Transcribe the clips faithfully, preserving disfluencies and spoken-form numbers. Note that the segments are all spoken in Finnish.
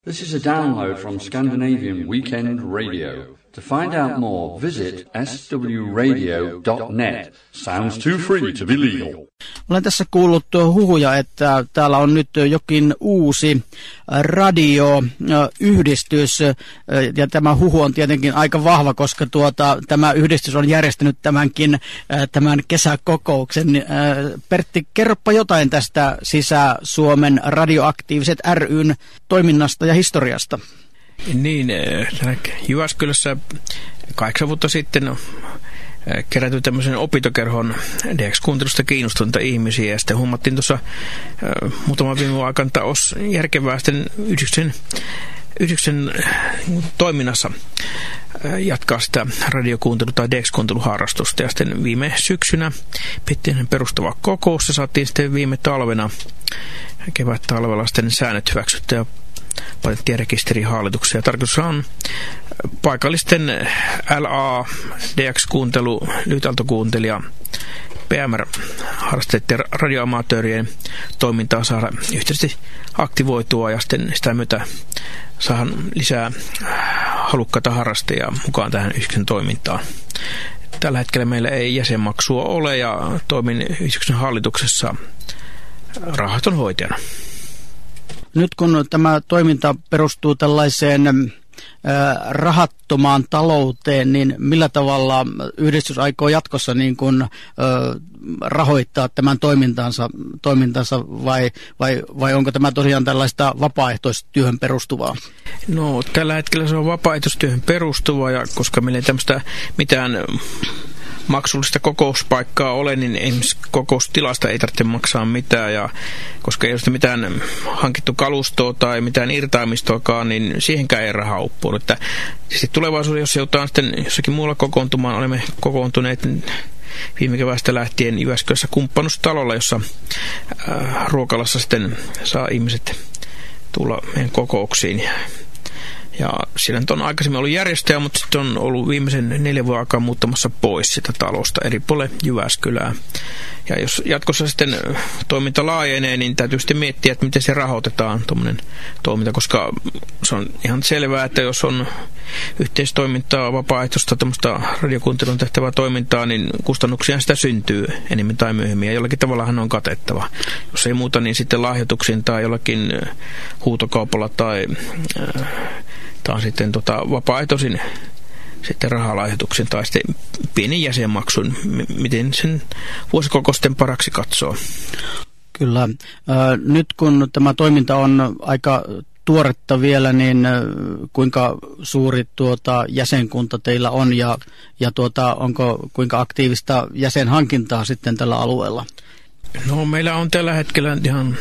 This is a download from Scandinavian Weekend Radio. To find out more, visit s w radio dot net. Sounds too free to be legal. Olen tässä kuullut huhuja, että täällä on nyt jokin uusi radioyhdistys, ja tämä huhu on tietenkin aika vahva, koska tuota, tämä yhdistys on järjestänyt tämänkin tämän kesäkokouksen. Pertti, kerropa jotain tästä Sisä-Suomen radioaktiiviset ry:n toiminnasta ja historiasta. Niin, Jyväskylässä kahdeksan vuotta sitten kerätty tämmöisen opintokerhon D X-kuuntelusta kiinnostuneita ihmisiä, ja sitten hummattiin tuossa muutaman viime vuoden aikana, että olisi järkevää sitten yhdistyksen, yhdistyksen toiminnassa jatkaa sitä radiokuuntelu- tai D X-kuunteluharrastusta, ja sitten viime syksynä pittiin perustava kokous, ja saatiin sitten viime talvena, kevät-talvella sitten säännöt hyväksytty ja patenttirekisterihallituksia. Tarkoitus on paikallisten L A, D X-kuuntelu, lyhytaltokuuntelija, P M R-harrasteiden radioamatöörien toimintaa saada yhteisesti aktivoitua ja sitten sitä myötä saada lisää halukkaita harrastajia mukaan tähän yhdistyksen toimintaan. Tällä hetkellä meillä ei jäsenmaksua ole ja toimin yhdistyksen hallituksessa rahastonhoitajana. Nyt kun tämä toiminta perustuu tällaiseen äh, rahattomaan talouteen, niin millä tavalla yhdistys aikoo jatkossa niin kuin, äh, rahoittaa tämän toimintansa, toimintansa vai, vai, vai onko tämä tosiaan tällaista vapaaehtoistyöhön perustuvaa? No, tällä hetkellä se on vapaaehtoistyöhön perustuvaa, ja koska meillä ei tämmöistä mitään maksullista kokouspaikkaa ole, niin esimerkiksi kokoustilasta ei tarvitse maksaa mitään, ja koska ei ole mitään hankittu kalustoa tai mitään irtaamistoakaan, niin siihenkään ei rahaa uppoa. Että sitten tulevaisuudessa, jos joudutaan sitten jossakin muulla kokoontumaan, olemme kokoontuneet viime keväästä lähtien Jyväskylässä kumppanustalolla, jossa äh, ruokalassa sitten saa ihmiset tulla meidän kokouksiin. Ja siinä on aikaisemmin ollut järjestäjä, mutta sitten on ollut viimeisen neljän vuoden aikaa muuttamassa pois sitä talosta eri puolille Jyväskylää. Ja jos jatkossa sitten toiminta laajenee, niin täytyy sitten miettiä, että miten se rahoitetaan tuommoinen toiminta, koska se on ihan selvää, että jos on yhteistoimintaa, vapaaehtoista tämmöistä radiokuuntelun tehtävää toimintaa, niin kustannuksia sitä syntyy enemmän tai myöhemmin, ja jollakin tavallahan on katettava. Jos ei muuta, niin sitten lahjoituksiin tai jollakin huutokaupalla tai tai sitten tota, vapaaehtoisin sitten rahalahjoituksen tai sitten pienen jäsenmaksun, miten sen vuosikokousten paraksi katsoo. Kyllä. Nyt kun tämä toiminta on aika tuoretta vielä, niin kuinka suuri tuota jäsenkunta teillä on ja, ja tuota, onko kuinka aktiivista jäsenhankintaa sitten tällä alueella? No, meillä on tällä hetkellä ihan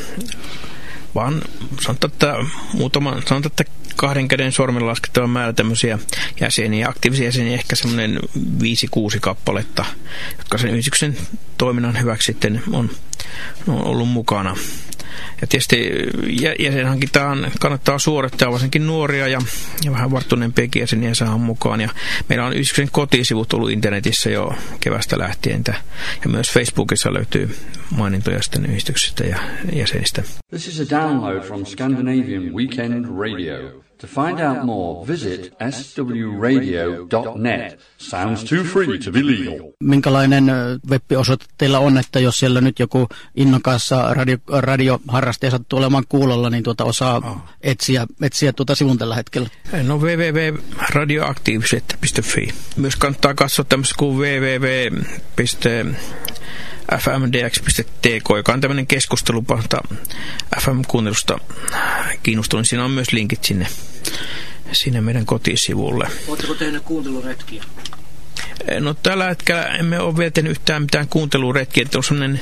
vaan sanotaan, että muutama, sanotaan, että kahden käden sormen laskettava määrä tämmöisiä jäseniä, aktiivisia jäseniä, ehkä semmoinen viisi kuusi kappaletta, jotka sen yhdistyksen toiminnan hyväksi sitten on, on ollut mukana. Ja tietysti jäsenhankintaan kannattaa suorittaa varsinkin nuoria ja, ja vähän varttuneempiakin jäseniä saadaan mukaan. Ja meillä on yhdistyksen kotisivut ollut internetissä jo kevästä lähtien. Ja myös Facebookissa löytyy mainintoja sitten yhdistyksistä ja jäsenistä. This is a download from Scandinavian Weekend Radio. To find out more, visit s w radio dot net. Sounds too free to be legal. Minkälainen web-osoite teillä on, että jos siellä nyt joku innokas radio, radioharrastaja sattuu olemaan kuulolla, niin tuota osaa oh. etsiä, etsiä tuota sivun tällä hetkellä? No w w w piste radioaktiiviset piste f i. Myös kannattaa katsoa tämmöistä kuin w w w piste f m d x piste t k, joka on tämmöinen keskustelupahta F M-kuuntelusta kiinnostunut. Siinä on myös linkit sinne, sinne meidän kotisivulle. Oletteko tehneet kuunteluretkiä? No, tällä hetkellä emme ole vielä tehnyt yhtään mitään kuunteluretkiä. On sellainen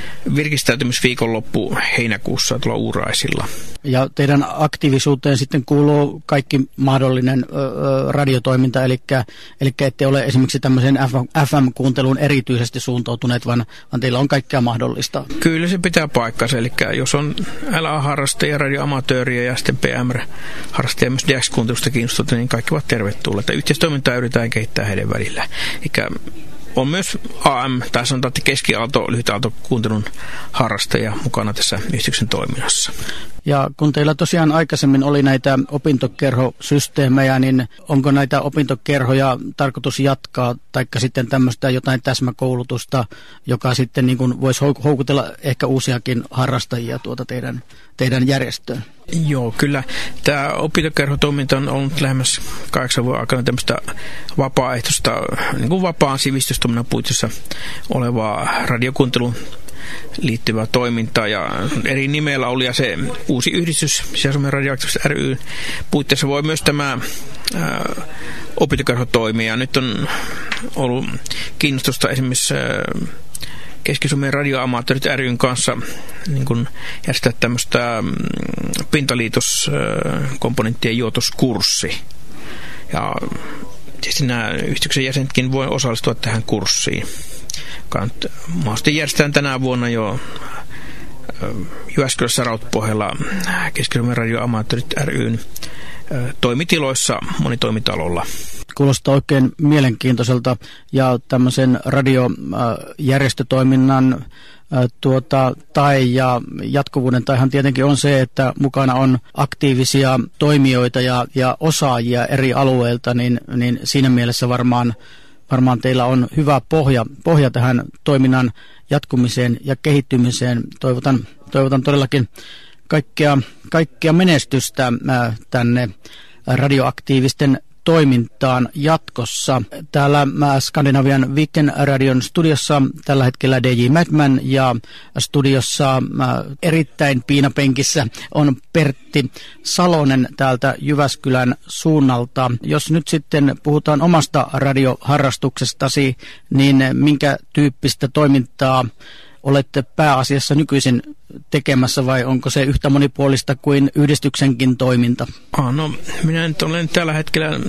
virkistäytymisviikonloppu heinäkuussa tuolla Uuraisilla. Ja teidän aktiivisuuteen sitten kuuluu kaikki mahdollinen ö, radiotoiminta, eli, eli ette ole esimerkiksi tämmöisen F M-kuunteluun erityisesti suuntautuneet, vaan, vaan teillä on kaikkea mahdollista. Kyllä se pitää paikkansa, eli jos on L A-harrastaja, radioamatööriä ja sitten P M R-harrastaja myös D X-kuuntelusta kiinnostuneita, niin kaikki ovat tervetulleita. Yhteistoimintaa yritetään kehittää heidän välillä. Eikä on myös A M, tai sanotaan, että keskiaalto, lyhytaalto kuuntelun harrastaja mukana tässä yhdistyksen toiminnassa. Ja kun teillä tosiaan aikaisemmin oli näitä opintokerhosysteemejä, niin onko näitä opintokerhoja tarkoitus jatkaa, taikka sitten tämmöistä jotain täsmäkoulutusta, joka sitten niin kuin voisi houkutella ehkä uusiakin harrastajia tuota teidän, teidän järjestöön? Joo, kyllä. Tämä opintokerhotoiminta on ollut lähemmäs kahdeksan vuoden aikana tämmöistä vapaaehtoista, niin kuin vapaan sivistystoiminnan puitteissa olevaa radiokuuntelun liittyvää toimintaa, ja eri nimellä oli, ja se uusi yhdistys Sisä-Suomen radioaktiivisuus ry puitteissa voi myös tämä ää, opintokerho toimia. Ja nyt on ollut kiinnostusta esimerkiksi ää, Keski-Suomen radioamaattorit ryn kanssa niin kun järjestää tämmöistä pintaliitoskomponenttien juotoskurssi. Ja tietysti nämä yhdistyksen jäsenetkin voi osallistua tähän kurssiin. Mahdollisesti järjestetään tänä vuonna jo Jyväskylässä Rautpohjalla Keski-Suomen radioamaattorit ryn toimitiloissa monitoimitalolla. Kuulostaa oikein mielenkiintoiselta, ja tämmöisen radiojärjestötoiminnan tuota, tai ja jatkuvuuden taihan tietenkin on se, että mukana on aktiivisia toimijoita ja, ja osaajia eri alueilta, niin, niin siinä mielessä varmaan, varmaan teillä on hyvä pohja, pohja tähän toiminnan jatkumiseen ja kehittymiseen. Toivotan, toivotan todellakin kaikkea, kaikkea menestystä tänne radioaktiivisten toimintaan jatkossa. Täällä Skandinavian Weekend Radion studiossa tällä hetkellä D J Madman, ja studiossa erittäin piinapenkissä on Pertti Salonen täältä Jyväskylän suunnalta. Jos nyt sitten puhutaan omasta radioharrastuksestasi, niin minkä tyyppistä toimintaa olette pääasiassa nykyisin tekemässä, vai onko se yhtä monipuolista kuin yhdistyksenkin toiminta? Ah, no, minä nyt olen tällä hetkellä äh,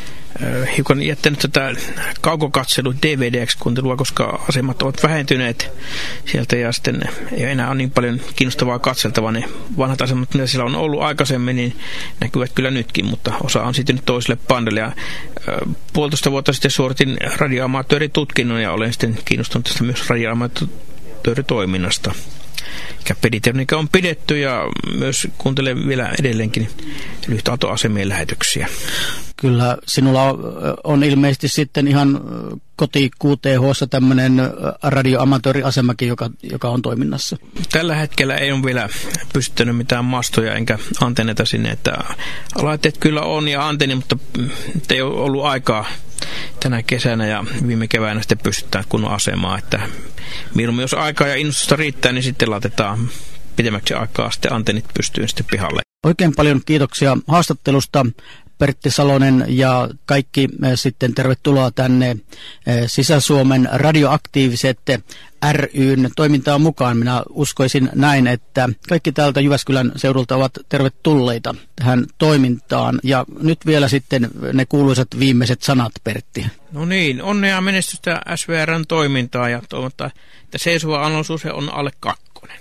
hiukan jättänyt tätä kaukokatselu D V D-kuuntelua, koska asemat ovat vähentyneet sieltä, ja sitten ei enää ole niin paljon kiinnostavaa katseltavaa. Ne vanhat asemat, mitä siellä on ollut aikaisemmin, niin näkyvät kyllä nytkin, mutta osa on sitten toiselle pandelle. Ja, äh, puolitoista vuotta sitten suoritin radioamaattoritutkinnon, ja olen sitten kiinnostunut tästä myös radioamaattoritoiminnasta. Peditermiikka on pidetty, ja myös kuuntelen vielä edelleenkin lyhytautoasemien lähetyksiä. Kyllä, sinulla on ilmeisesti sitten ihan koti Q T H:ssa tämmöinen radioamatööriasemakin, joka, joka on toiminnassa. Tällä hetkellä ei ole vielä pystyttänyt mitään mastoja enkä antenneita sinne, että laitteet kyllä on ja antenni, mutta ei ole ollut aikaa tänä kesänä ja viime keväänä sitten pystytään kunnon asemaa, että mieluummin jos aikaa ja innostusta riittää, niin sitten laitetaan pidemmäksi aikaa sitten antennit pystyyn sitten pihalle. Oikein paljon kiitoksia haastattelusta, Pertti Salonen, ja kaikki sitten tervetuloa tänne Sisä-Suomen radioaktiiviset ry:n toimintaan mukaan. Minä uskoisin näin, että kaikki täältä Jyväskylän seudulta ovat tervetulleita tähän toimintaan. Ja nyt vielä sitten ne kuuluisat viimeiset sanat, Pertti. No niin, onnea ja menestystä S V R:n toimintaa, ja toivottavasti, että seisova analysoisuus on alle kakkonen.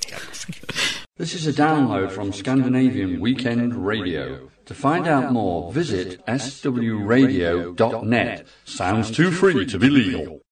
This is a download from Scandinavian Weekend Radio. To find out more, visit s w radio dot net. Sounds too free to be legal.